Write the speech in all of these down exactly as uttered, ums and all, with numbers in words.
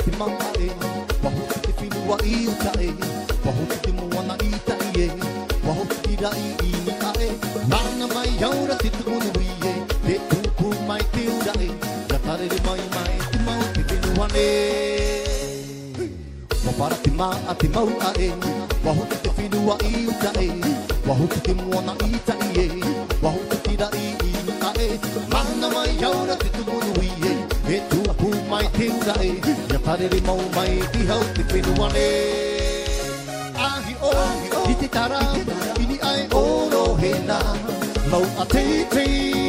te mama e Wahoki te whinua i uta e Wahoki te moana i tai e Wahoki te rai i ni a e Mana mai aura te tukunu i e Te tupu mai te ura e Ia tarere mai mai te mau te whinua ne Wapara te maa a te mau a e Wahoki te whinua i uta e Wahoki te moana i tai e Wahoki te rai i ni a e Mana mai aura te tukunu i e E tupu mai te ura e Ia tarere mau mai ti hau te whenua ne Ahi o, i te tara, i ni ai oro hena Mau a te te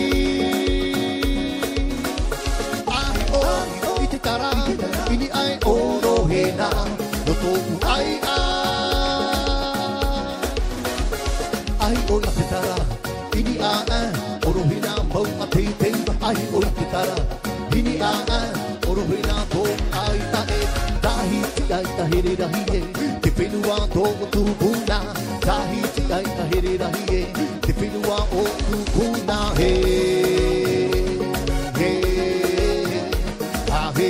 Ahi o, i te tara, i ni ai oro hena No tōku ai a Ahi o i te tara, i ni a a Oro hena mau a te te Ahi o i te tara Hini a a, oro hina tō ai ta e Tahi ti ai ta here rahi e Te whenua tō o tūpuna Tahi ti ai ta here rahi e Te whenua o tūpuna He, he, a he,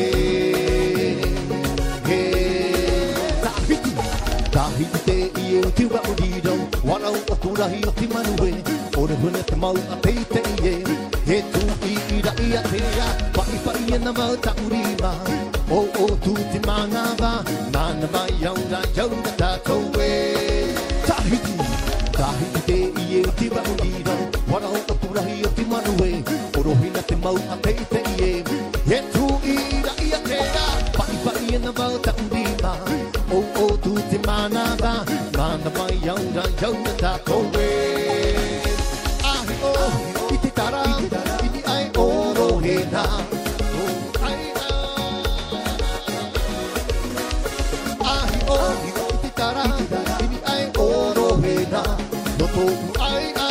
he Tahiti, tahiti te i e o tiwa o riro Warau o tūrahi o ti manue Ore hune te mau a te te i e He tu i i ra i a te a Pai pai e na mau ta urima O o tu te mangava Mana mai au ra jau na tātou e Tahiti, tahiti te i e o tiwa o riro Warau o tūrahi o ti manue Orohina te mau a te te i e He tu i i ra i a te a Pai pai e na mau ta urima O o tu te mangava Mana mai au ra jau na tātou e Ahi o, i te tara I ni ai oro hena O ai a Ahi o, i te tara I ni ai oro hena No tōku ai a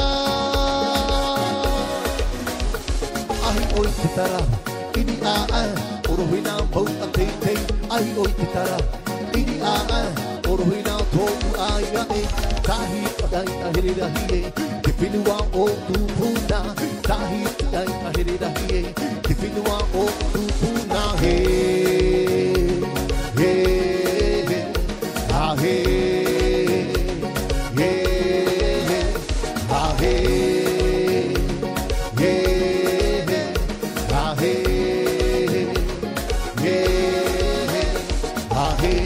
Ahi o i te tara I ni a a Oro hena mau a te te Ahi o i te tara I ni a a Oro hena tōku ai a e Tahi ai a here rahi e Te whenua o tūpuna Tahi ai a here rahi e Te whenua o tūpuna He, he, he A he, he, he A he, he, he A he, he, he A he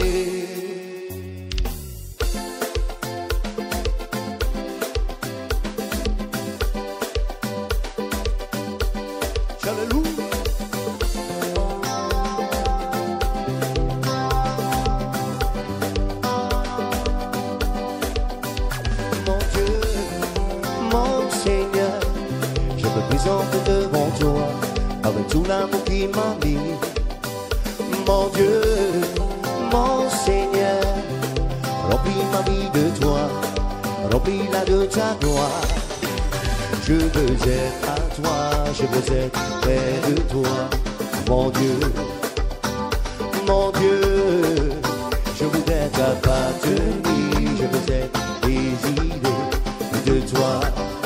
devant toi avec tout l'amour qui m'a mis. Mon Dieu, mon Seigneur, remplis ma vie de toi, remplis-la de ta gloire. Je veux être à toi, je veux être près de toi. Mon Dieu, mon Dieu, je voudrais t'appartenir, je veux être désiré de toi.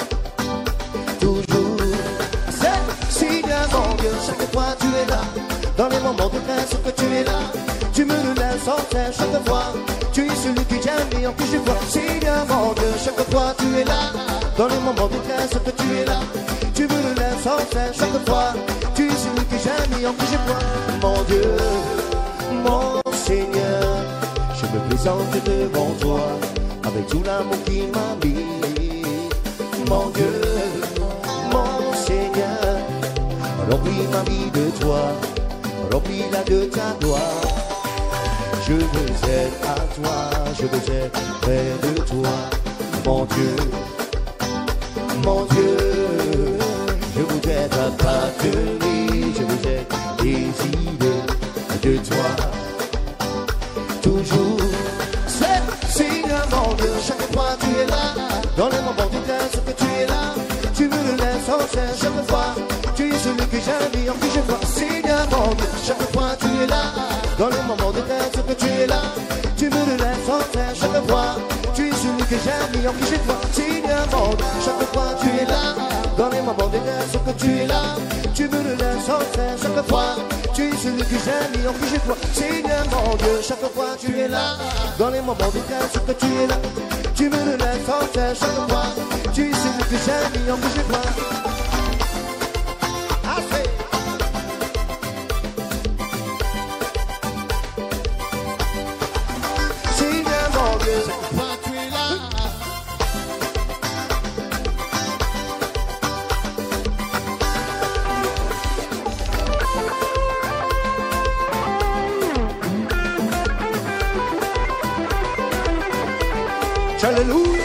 Chaque fois tu es là, dans les moments de grâce que tu es là, tu me le laisses sans cesse chaque fois. Tu es celui qui j'aime et en qui je crois. Seigneur mon Dieu, chaque fois tu es là, dans les moments de grâce que tu es là, tu me le laisses sans cesse chaque fois. Tu es celui qui j'aime et en qui je crois. Mon Dieu, mon Seigneur, je me présente devant toi avec tout l'amour qui m'a mis. Mon Dieu, mon Seigneur, remplis ma vie de toi, remplis-la de ta gloire. Je veux être à toi, je veux être près de toi. Mon Dieu, mon Dieu, je voudrais t'appartenir, je veux être désiré de toi. Toujours, c'est Seigneur mon Dieu, chaque fois tu es là, dans les moments de grâce que tu es là, tu me le laisses sans cesse chaque fois. Tu es celui que j'aime et en qui je crois. Seigneur mon Dieu, chaque fois tu es là, dans les moments de grâce que tu es là, tu me le laisses sans cesse chaque fois. Tu es celui que j'aime et en qui je crois. Seigneur mon Dieu, chaque fois tu es là, dans les moments de grâce que tu es là, tu me le laisses sans cesse chaque fois. Tu es celui que j'aime et en qui je crois. Seigneur mon Dieu, chaque fois tu es là. Dans les moments de calme, que tu es là. Tu me le laisses sans cesse chaque fois. Tu es celui que j'aime et en que je vois. Assez. Seigneur mon Dieu, chaque fois tu es là. Alléluia.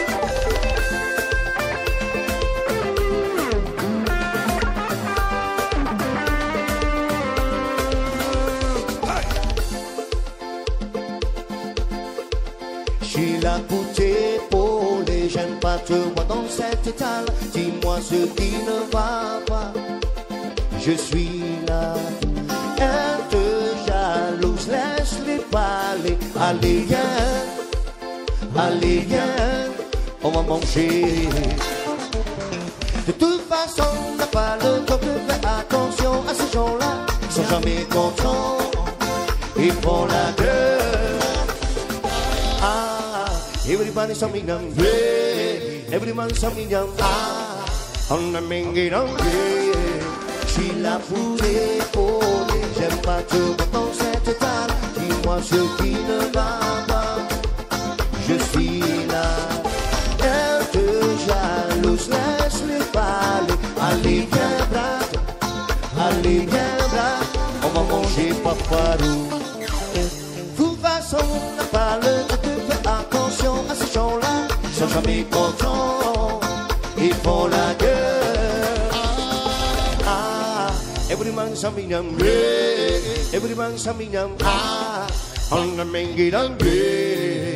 Je suis là pour t'épauler, j'aime pas te voir dans cette salle. Dis-moi ce qui ne va pas. Je suis là. Elle te jalouse, laisse-les parler. Allez, viens. Allez viens, on va manger. De toute façon, on n'a pas le temps de faire attention à ces gens-là. Ils sont jamais contents, ils font la gueule. Ah, everybody something young, yeah. Everybody something young, ah. On a mingi hungry. Je suis là pour t'épauler. J'aime pas te voir dans cette table. Dis-moi ce qui ne va pas. Je suis là, elle te jalouse, laisse-les parler. Allez, viens, brave, allez, viens, brave, on va manger paparou. De toute façon, on n'a pas le temps de faire attention à ces gens-là. Ils sont jamais contents, ils font la gueule. Ah, every man something young, every man something young. Ah, on the main gate hungry.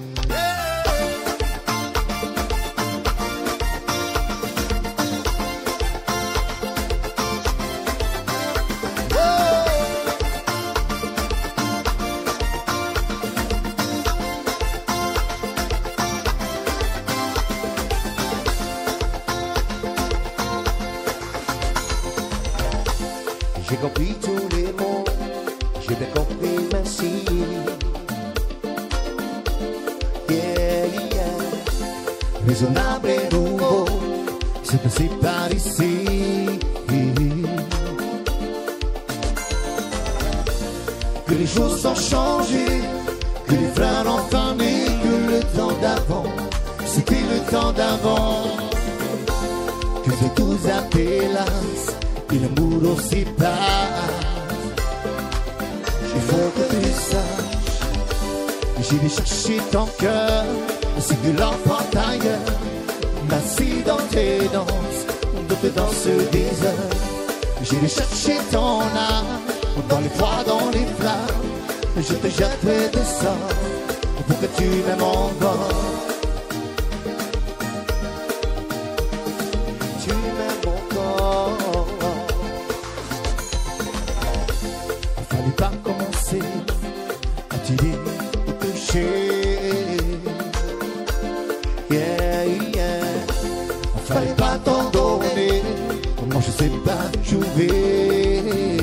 J'ai compris tous les mots, j'ai bien compris, merci. Yeah, yeah. Raisonnable et nouveau, c'est passé par ici. Que les choses ont changé, que les frères ont famé, que le temps d'avant, c'était le temps d'avant. Que c'est tout à hélas. Et l'amour aussi passe. Il faut que tu saches. J'ai cherché ton cœur, c'est de l'enfant ailleurs. M'assis dans tes danses, d'autres dansent des heures. J'ai cherché ton âme, dans les froids, dans les flammes. Je te jetterai des sorts, pour que tu m'aimes encore. Tu m'aimes encore. Pas commencer à tirer, à toucher. Yeah, yeah. Fallait pas t'en donner. Comment je sais pas jouer.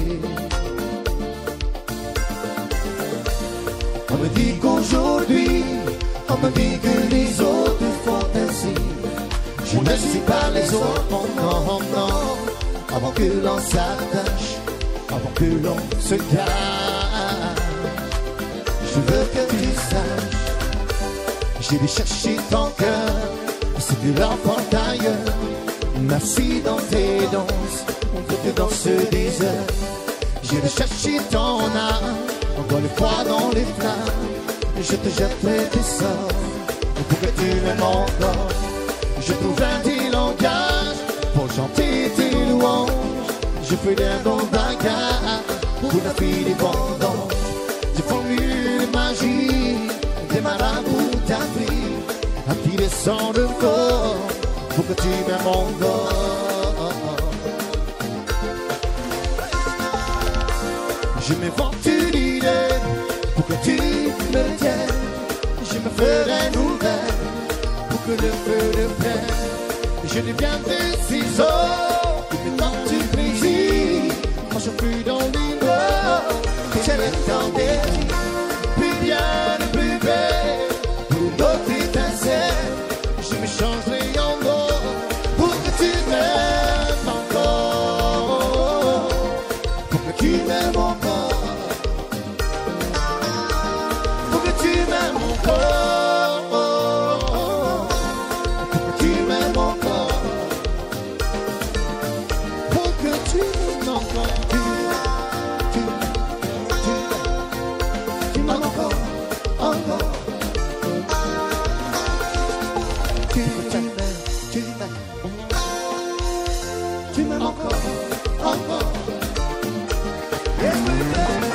On me dit qu'aujourd'hui, on me dit que les autres font ainsi. Je ne suis pas les autres, non, non, non. Avant que l'on s'attache, avant que l'on se cache, je veux que tu saches. J'ai cherché ton cœur, c'est de l'enfant d'ailleurs. Merci dans tes danses, on veut que danse des heures. J'ai cherché ton âme, dans le froid, dans les flammes. Je te jetterai des sorts, pour que tu m'aimes encore. Je trouve un petit langage, pour chanter tes louanges. Je fais d'un bon bagage pour la fille des vendanges. J'ai formule magie, des marabouts d'Afrique, à tirer sans le corps, pour que tu m'aimes encore. Je m'invente une idée, pour que tu me tiennes. Je me ferai nouvelle, pour que le feu ne prenne. Je deviens des ciseaux, et tant tu plaisir. Moi je suis dans l'île, j'ai le temps des tu m'aimes encore. Tu, tu, tu, tu m'aimes encore, encore. Tu, tu m'aimes, tu m'aimes, tu m'aimes encore, encore. Yes, we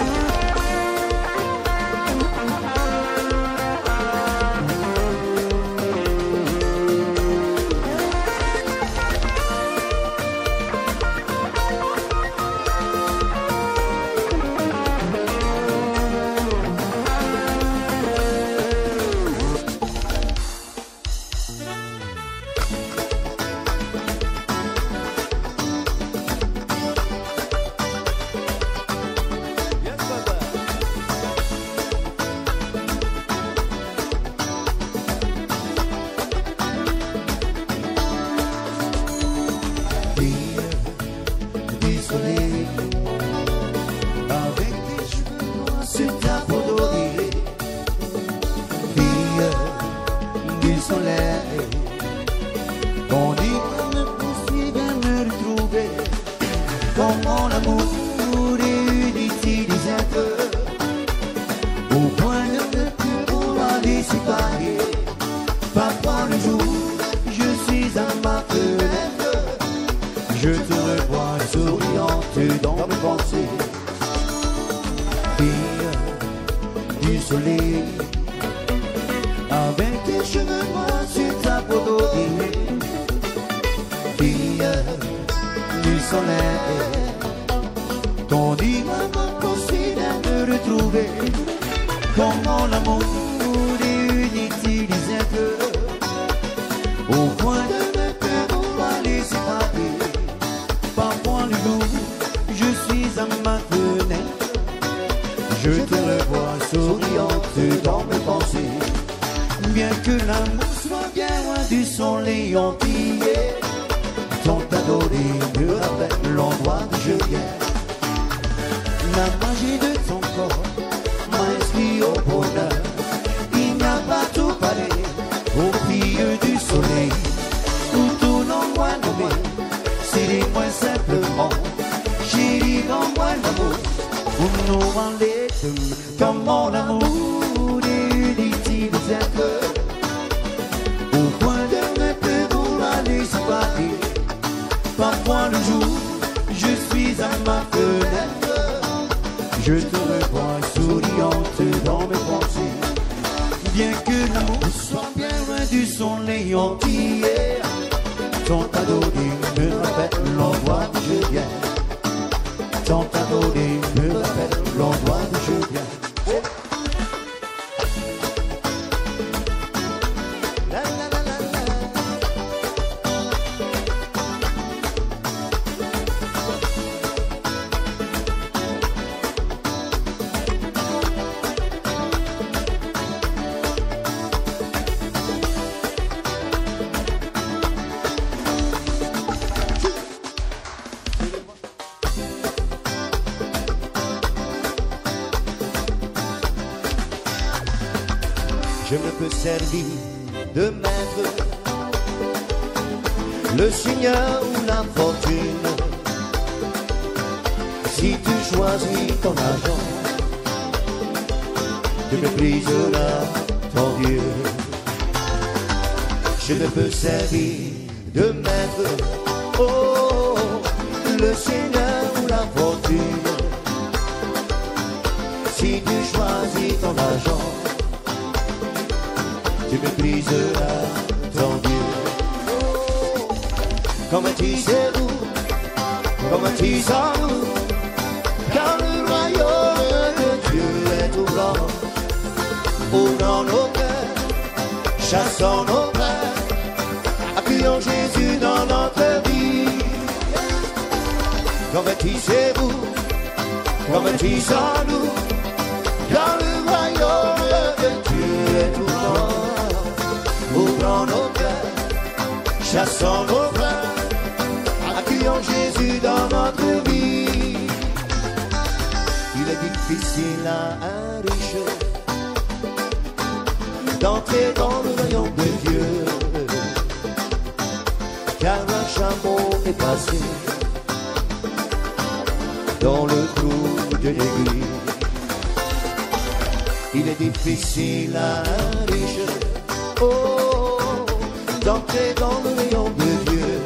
je me peux servir de maître, le Seigneur ou la fortune. Si tu choisis ton argent, tu mépriseras ton Dieu. Je ne peux servir de maître, oh, le Seigneur ou la fortune. Si tu choisis ton argent, tu mépriseras ton Dieu. Comme tu sais où, comme tu sens où, car le royaume de Dieu est tout grand. Ouvrons nos cœurs, chassons nos peurs, accueillons Jésus dans notre vie. Comme tu sais où, comme tu sens nous, car le royaume de Dieu est tout grand. Ouvrons nos cœurs, chassons nos peurs, accueillons Jésus dans notre vie. Il est difficile à un riche d'entrer dans le royaume de Dieu, car un chameau est passé dans le trou de l'aiguille. Il est difficile à un riche, oh, d'entrer dans le rayon de Dieu,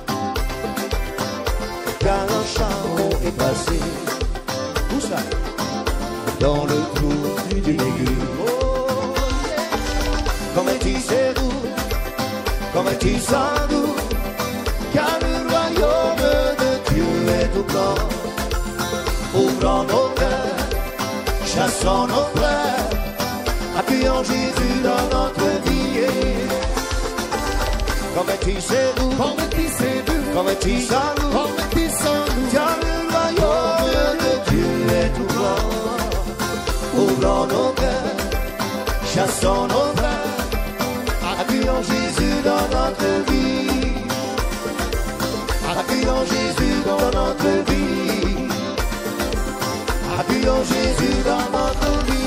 car un charbon est passé, où ça? Dans le trou d'une aiguille. Oh, yeah. Comme un tissu doux, comme un tissu doux, car le royaume de Dieu est au blanc. Ouvrons nos cœurs, chassons nos frères, accueillons Jésus dans notre vie. Comme un tissu doux, comme un tissu doux, comme un tissu doux, comme un tissu doux, car le royaume de Dieu est au blanc. Ouvrons nos cœurs, chassons nos frères, accueillons Jésus dans notre vie. Accueillons Jésus dans notre vie. Accueillons Jésus dans notre vie.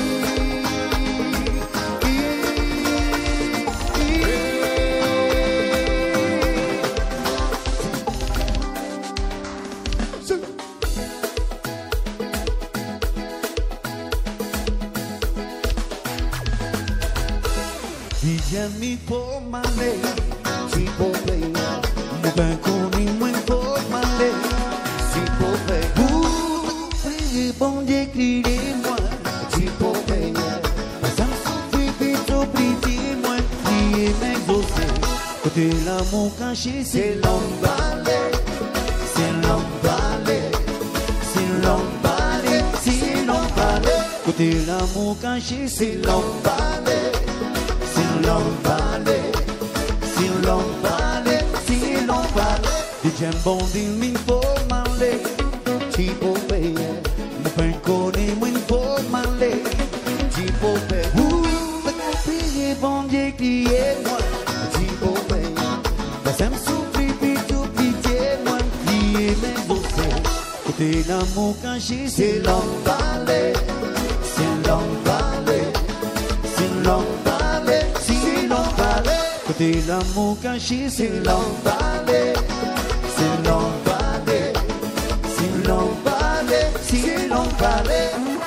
Mi pour m'aller, Si pour payer, mon ben connu, moi pour m'aller. si pour payer, Vous, priez, bon Dieu, criez-moi. si pour payer, Ça me souffre, vite, oubliez-moi. Priez, m'exaucer. Côté l'amour caché, c'est l'emballé. C'est l'emballé. C'est l'emballé. C'est l'emballé. Côté l'amour caché, c'est l'emballé. C'est l'emballé, c'est l'emballé, c'est l'emballé. Des j'aime bon des mines pour m'aller. si pour payer, Mon pain connaît moins pour m'aller. si pour payer, Ouh, me priez, bon Dieu, criez-moi. si pour payer, Ça me souffre, vite, tout pitié-moi. Criez mes osseaux. Côté l'amour caché, c'est l'emballé. C'est l'emballé, c'est l'emballé, c'est l'emballé. Côté l'amour caché, c'est l'emballé. C'est l'emballé, c'est l'emballé, c'est l'emballé.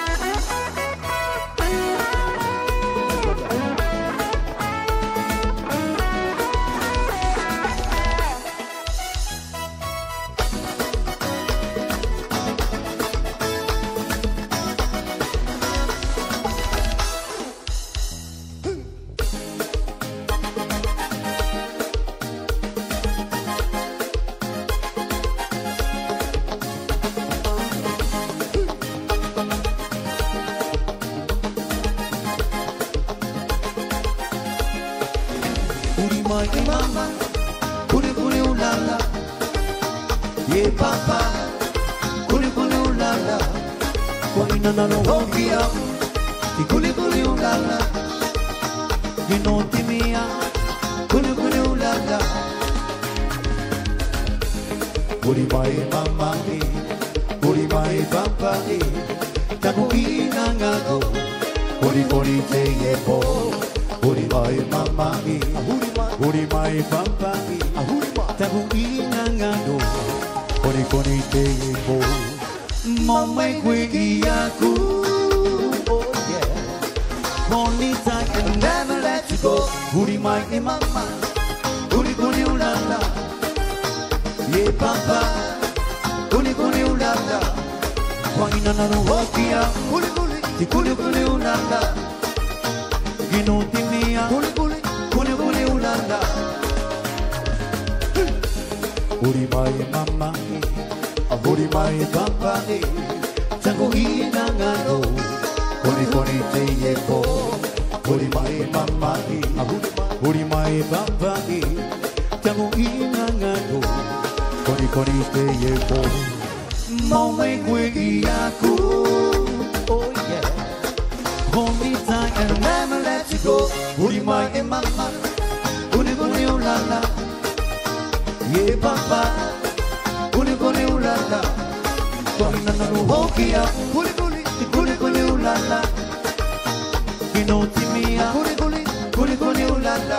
Mama, kuli kuli ulala, ye papa, kuli kuli ulala, kwa ina na rohia, ki kuli kuli ulala, ginoti mia, kuli kuli ulala, kuli mai mama ni, kuli mai papa ni, taku ina ngado, kuli kuli te ye po, kuli mai mama ni. Uri mai papai, tabu ina ngado, koni koni te po, mamai kwe iaku, oh yeah, koni I can never let you go. Uri mai e mama, uri koni ulala, ye papa, uri koni ulala, kwa ina na rohia, uri kuli, ti kuli kuli ulala, ginoti mia, kuli kuli. Kuli kuli ulala, uri mai mama, uri mai papa, tango ina ngano, kuli kuli te ye po, uri mai mama, uri mai papa, tango ina ngano, kuli kuli te ye po, mamai kwe iaku, oh yeah, hold me tight and never let you go. Uri mai e mama, uri kuli ulala, ye papa, uri kuli ulala, kwa ina na rohia, kuli kuli, kuli kuli ulala, ginoti mia, kuli kuli, kuli kuli ulala.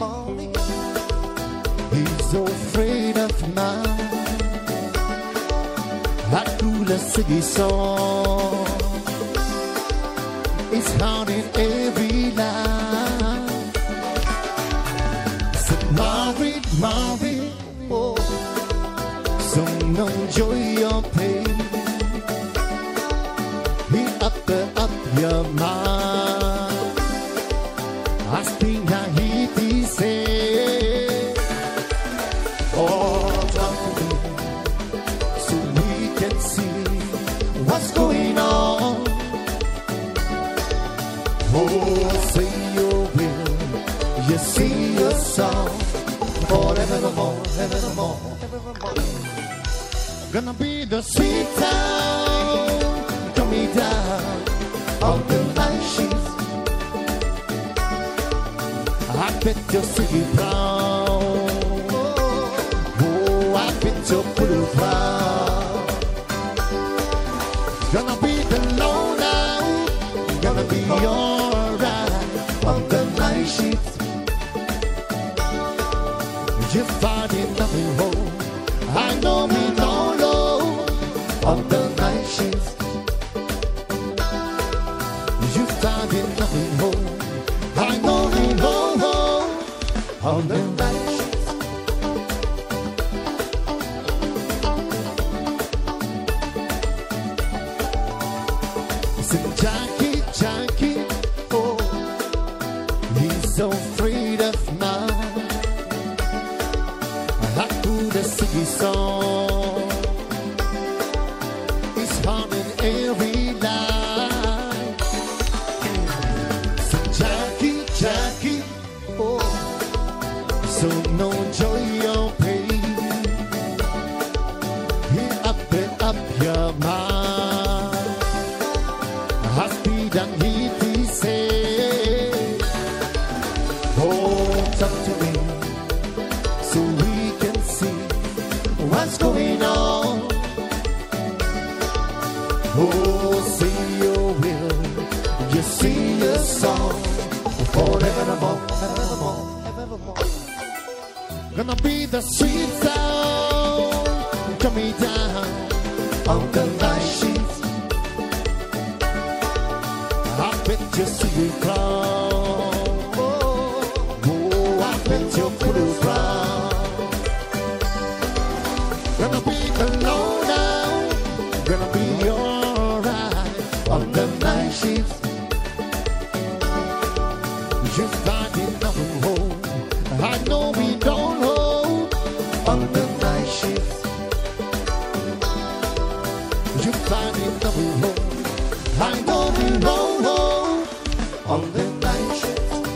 morning. He's afraid of mine. I could have sing a song. It's haunting every line. So Marvin, Marvin, oh, so no joy or pain. He up the up your mind. I think I hear he say, oh, talk to me so we can see what's going on. Oh, say your will, you see your song forevermore, evermore, evermore. Gonna be the sweet sound coming down on the night shift. I bet you're singing proud. Oh, I bet you're pretty proud. Gonna be the low now, gonna be alright on the night shift. You're finding nothing wrong. I know me no low on the night shift. You found it nothing wrong. I know me no low on the night shift. Say Jackie, Jackie, oh, he's so afraid of mine. I could have sing his song. It's haunting every night. So Jackie, Jackie, oh, so no joy or pain. He up and up your mind. I speed and heat he say, oh, talk to me so we can see what's going on. Oh, see your will, you see your song forevermore, evermore, evermore. Gonna be the sweet sound coming down on the night shift. I bet you see it proud. Oh, I bet you're pretty proud. Gonna be alone now, gonna be alright on the night shift. You find it nothing wrong. I know we don't hold on the night shift. You find it nothing wrong. I know we don't hold on the night shift.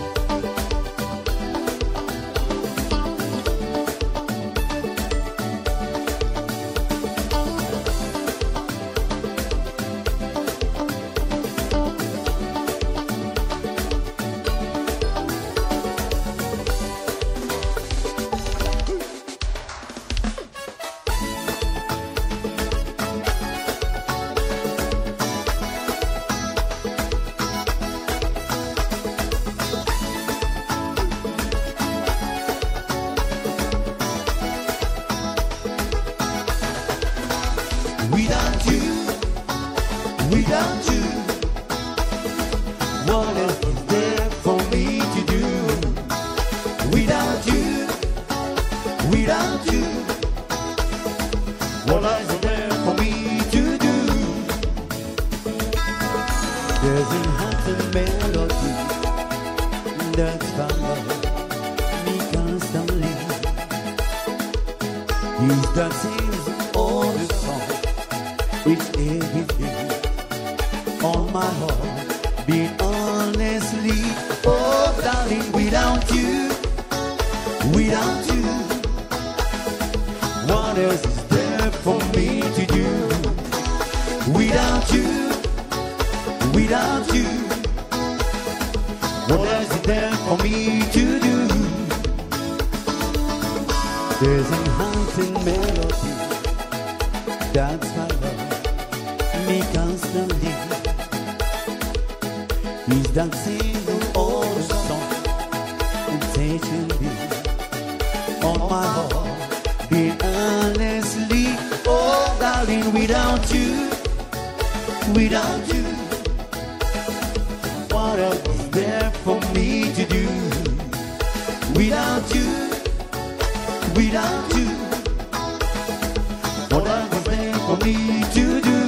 Without you, without you, what else is there for me to do? Without you, without you, what else is there for me to do? There's a haunted melody that's found me constantly. He's dancing all the song. It's everything on my heart, being honestly. Oh, darling, without you, without you, what else is there for me to do? Without you, without you, what else is there for me to do? There's a haunting melody that's my love, me constantly. He's dancing all the song and taking me Without you, without you, what else is there for me to do? Without you, without you, what else is there for me to do?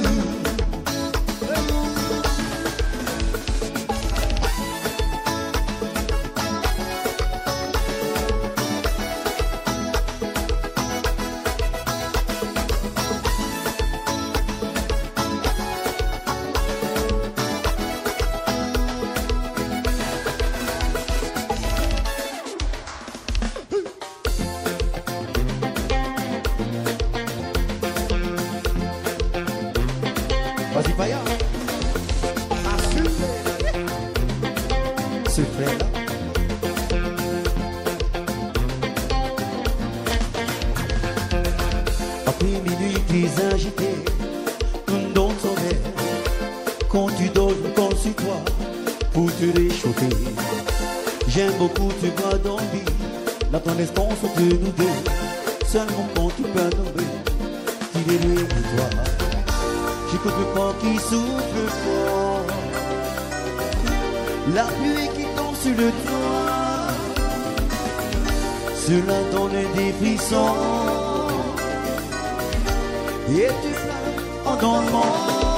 Vas-y, Paya. Ce frère-là. Après minuit, plus agité, dans ton air, quand tu dors, je compte sur toi pour te réchauffer. J'aime beaucoup, tu vas dormir, la tendresse entre nous deux. Seulement quand tu peux tomber, tu es loin de toi. J'écoute le corps qui souffle fort, la pluie qui tombe sur le toit, cela donne des frissons, et tu pleures en dormant.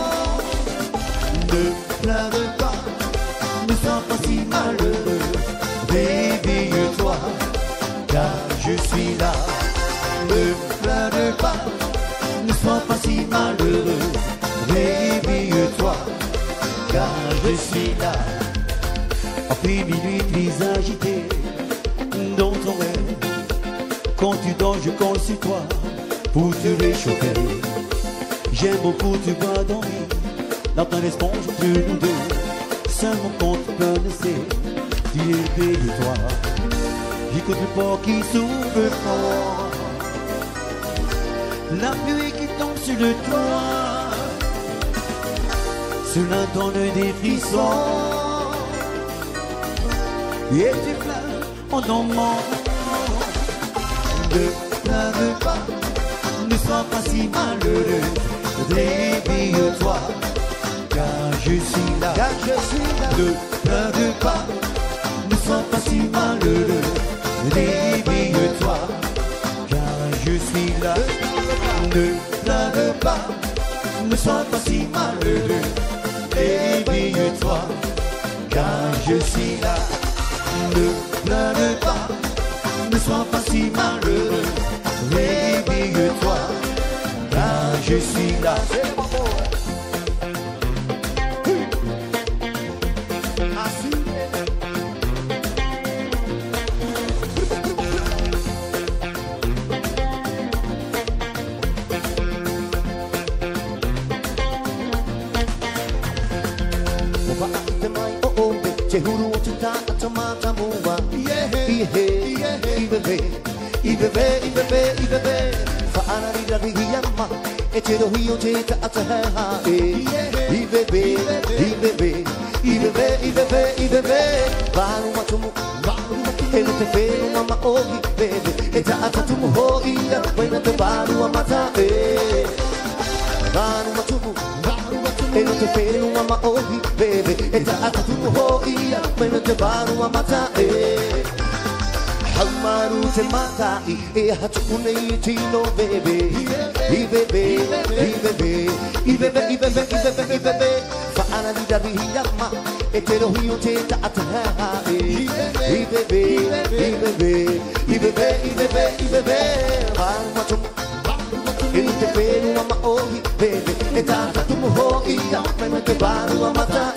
Ne pleure pas, ne sois pas si malheureux, réveille-toi, car je suis là. Ne pleure pas, ne sois pas si malheureux, réveille-toi, car je suis là. Après minuit, plus agité, dans ton rêve, quand tu dors, je compte sur toi pour te réchauffer. J'aime beaucoup, tu vas dormir, dans ton esponge entre nous deux. Seulement quand tu peux laisser, tu éveille-toi. J'écoute le port qui souffle fort, la pluie qui tombe sur le toit, cela donne des frissons, et tu pleures en dormant. Ne pleure pas, ne sois pas si malheureux, réveille-toi, car je suis là. Car je suis là. Ne pleure pas, ne sois pas si malheureux, réveille-toi, car je suis là. Ne pleure pas, ne sois pas si malheureux, réveille-toi, car je suis là. Ne pleure pas, ne sois pas si malheureux, réveille-toi, car je suis là. Jehuru tuta atamata muwa Ihe, ibebe, ibebe, ibebe, ibebe Fa'ana rida rihiyama Echero hiyo teta ataha Ibebe, ibebe, ibebe, ibebe, ibebe Varu matumu, Eno te fero mama ohi, bebe Eta atatumu hoia, Wena te varu amata Varu matumu, Eno te fero mama ohi, bebe Eta atatumu hoia, Wena te varu amata Haumaru te matai, E hatune i tino, bebe Ibebe, ibebe, ibebe, ibebe, ibebe, ibebe Fa'ana lida rihiyama Etero hiyo teta ataha Ibebe, ibebe, ibebe, ibebe, ibebe Varu matumu, Eno te fero mama ohi, bebe Eta atatumu hoia, Wena te varu amata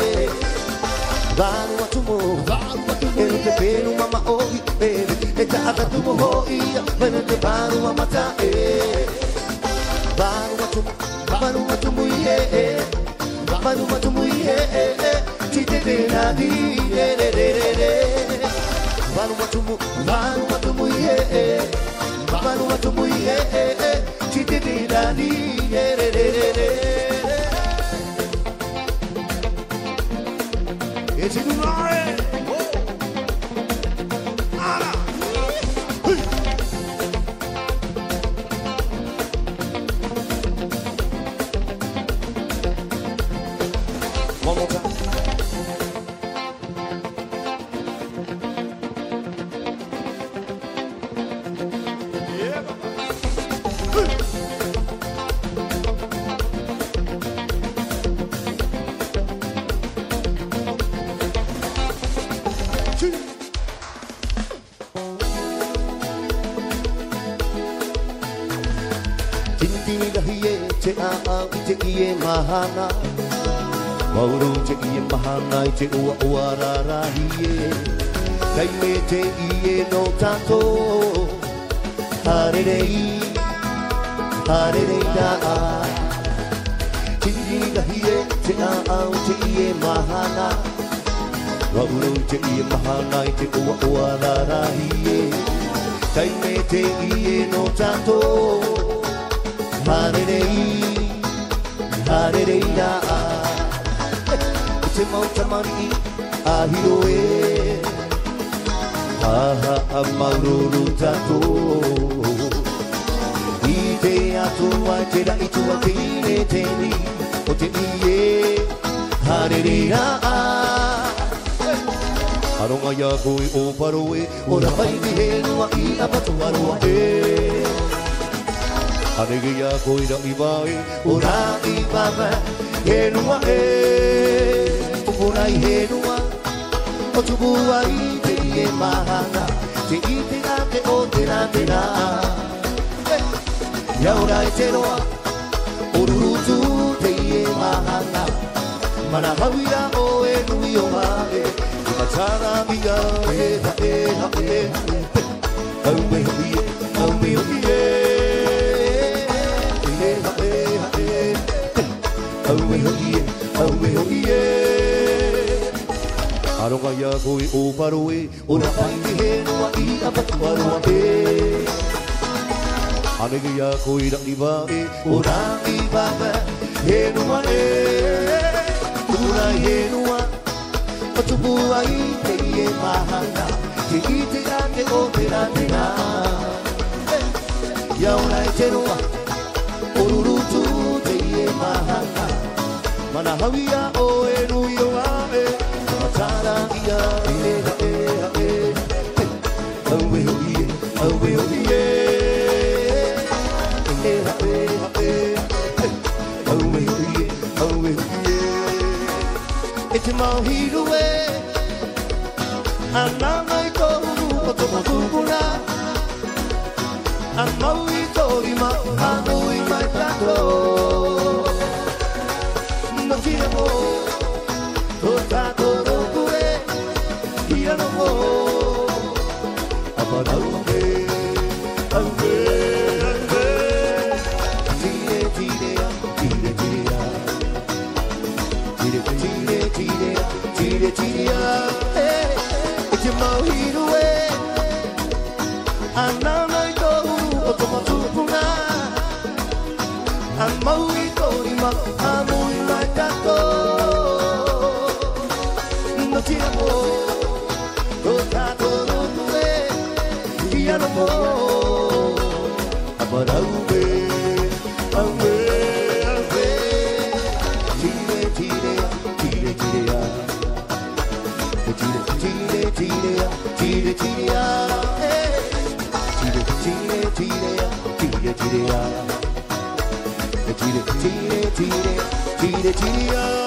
Varu matumu, Eno te fero mama ohi, bebe Eta atatumu hoia, Wena te varu amata Varu matumu, varu matumu ye Varu matumu ye Tite de la di de de de de de Varu matumu, varu matumu ye Varu matumu ye Tite de la di de de de de de It's in the line. Chini da hiye che a a che iye mahana Mauro che iye mahana che ua ua ra ra hiye Kai me che iye no tanto Hare rei Hare rei da Chini da hiye che a a che iye mahana Mauro che iye mahana che ua ua ra ra hiye Kai me che iye no tanto Hare rei Hare rei da Te mau tamari ahiroe Aha amaururu tato I te atua te la itua te ine teni O te iye Hare rei da Aronga ia koe o paroe Ora pai ki he nua i apatu aroa e Hanege ia koe ra i wae Ora i wawe he nua e Tupuna i he nua O tupua i te ie mahana Te i te ate o te rā te rā Iaura e te roa O rurutu te ie mahana Mana hawira o e nui o mae Ika tara mia e ha e ha e Au me hui e, au me hui e E ha e ha e Au me hui e, au me hui e Aronga ia koe o paroe Ora pai ni he noa i apatu aroa e Anege ia koe ra i wae Ora i wawe he noa e Ura i he noa O tupua i te ie mahana Te i te ate o te rā te rā Iaura e te roa O rurutu te ie mahana Mana hawia o e nui o ae Tara ia e ha e ha e Au e hui e, au e hui e E ha e ha e Au e hui e, au e hui e E te mauhiru e Anana i tohu o tomo tupuna An mau i tori ma anu i mai tato No tira mo O tato roku e Ia no mo Apanau me Au me, au me Tire, tire, tire, tire Tire, tire, tire, tire, tire E te mauhiru e Anana i tohu o tomo tupuna An mau i tori ma anu i mai tato No ti amo O tato no tue Ia no mo Amarau me Au me, au me Tire, tire, tire, tire Tire, tire, tire, tire, tire Tire, tire, tire, tire, tire Tire, tire, tire, tire, tire